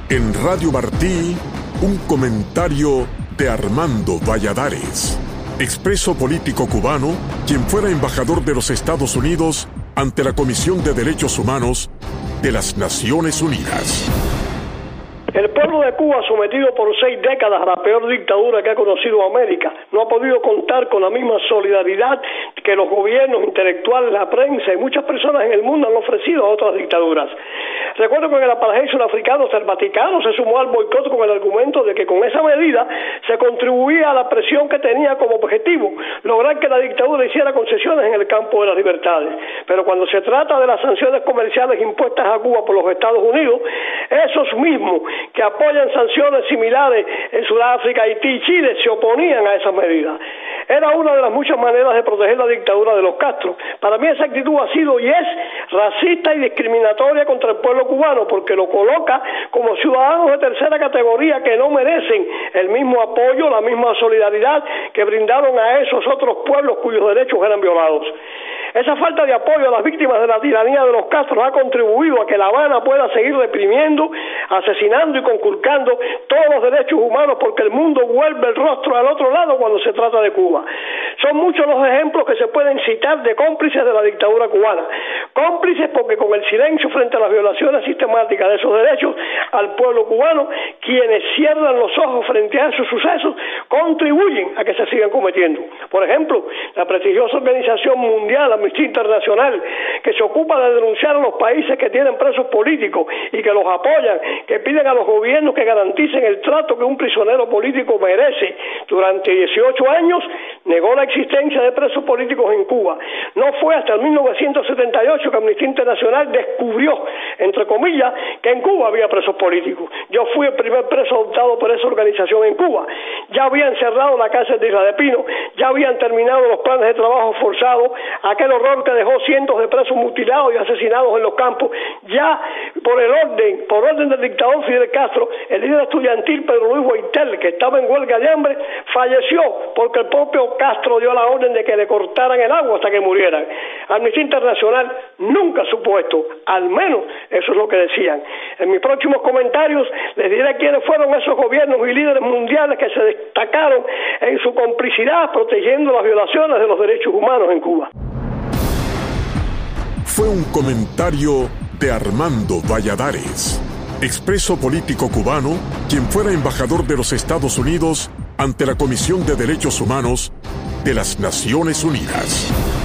En Radio Martí, un comentario de Armando Valladares, expreso político cubano, quien fuera embajador de los Estados Unidos ante la Comisión de Derechos Humanos de las Naciones Unidas. El pueblo de Cuba, sometido por 6 décadas a la peor dictadura que ha conocido América, no ha podido contar con la misma solidaridad que los gobiernos, intelectuales, la prensa y muchas personas en el mundo han ofrecido a otras dictaduras. Recuerdo que en el apartheid surafricano el Vaticano se sumó al boicot con el argumento de que con esa medida se contribuía a la presión que tenía como objetivo lograr que la dictadura hiciera concesiones en el campo de las libertades. Pero cuando se trata de las sanciones comerciales impuestas a Cuba por los Estados Unidos, esos mismos que apoyan sanciones similares en Sudáfrica, Haití y Chile se oponían a esas medidas. Era una de las muchas maneras de proteger la dictadura de los Castro. Para mí esa actitud ha sido y es racista y discriminatoria contra el pueblo cubano, porque lo coloca como ciudadanos de tercera categoría que no merecen el mismo apoyo, la misma solidaridad que brindaron a esos otros pueblos cuyos derechos eran violados. Esa falta de apoyo a las víctimas de la tiranía de los Castro ha contribuido a que La Habana pueda seguir reprimiendo, asesinando y conculcando todos los derechos humanos, porque el mundo vuelve el rostro al otro lado cuando se trata de Cuba. Son muchos los ejemplos que se pueden citar de cómplices de la dictadura cubana. Cómplices porque con el silencio frente a las violaciones sistemáticas de esos derechos al pueblo cubano, quienes cierran los ojos frente a esos sucesos contribuyen a que se sigan cometiendo. Por ejemplo, la prestigiosa organización mundial Amnistía Internacional, que se ocupa de denunciar a los países que tienen presos políticos y que los apoyan, que piden a los gobiernos que garanticen el trato que un prisionero político merece. Durante 18 años negó la existencia de presos políticos en Cuba. No fue hasta el 1978 que Amnistía Internacional descubrió, entre comillas, que en Cuba había presos políticos. Yo fui el primer preso adoptado por esa organización en Cuba. Ya habían cerrado la cárcel de Isla de Pino, ya habían terminado los planes de trabajo forzados, aquel horror que dejó cientos de presos mutilados y asesinados en los campos. Ya por orden del dictador Fidel Castro, el líder estudiantil Pedro Luis Boitel, que estaba en huelga de hambre, falleció porque el propio Castro dio la orden de que le cortaran el agua hasta que murieran. Amnistía Internacional nunca supo esto, al menos eso es lo que decían. En mis próximos comentarios les diré quiénes fueron esos gobiernos y líderes mundiales que se destacaron en su complicidad protegiendo las violaciones de los derechos humanos en Cuba. Fue un comentario de Armando Valladares, expreso político cubano, quien fuera embajador de los Estados Unidos ante la Comisión de Derechos Humanos de las Naciones Unidas.